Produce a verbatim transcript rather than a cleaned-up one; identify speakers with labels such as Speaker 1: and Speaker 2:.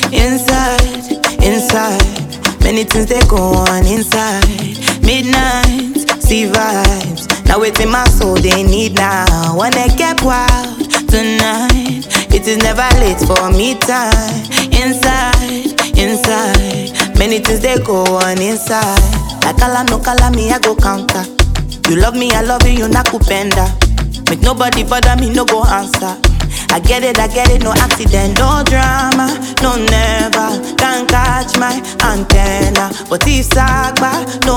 Speaker 1: Inside, inside, many things they go on inside. Midnight, see vibes. Now it's in my soul they need now. Wanna get wild tonight. It is never late for me time. Inside, inside, many things they go on inside. Like kala no kala me I go counter. You love me, I love you, you not kupenda. Make nobody bother me, no go answer. I get it, I get it, no accident, no drama, no never. Can't catch my antenna, but if sagba, no